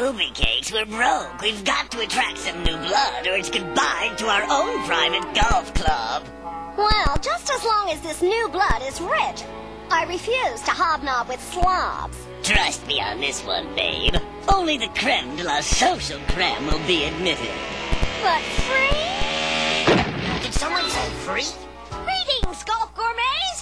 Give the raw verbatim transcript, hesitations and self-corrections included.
movie cakes. We're broke. We've got to attract some new blood, or it's goodbye to our own private golf club. Well, just as long as this new blood is rich, I refuse to hobnob with slobs. Trust me on this one, babe. Only the creme de la social creme will be admitted. But free? Did someone say free? Greetings, golf gourmets!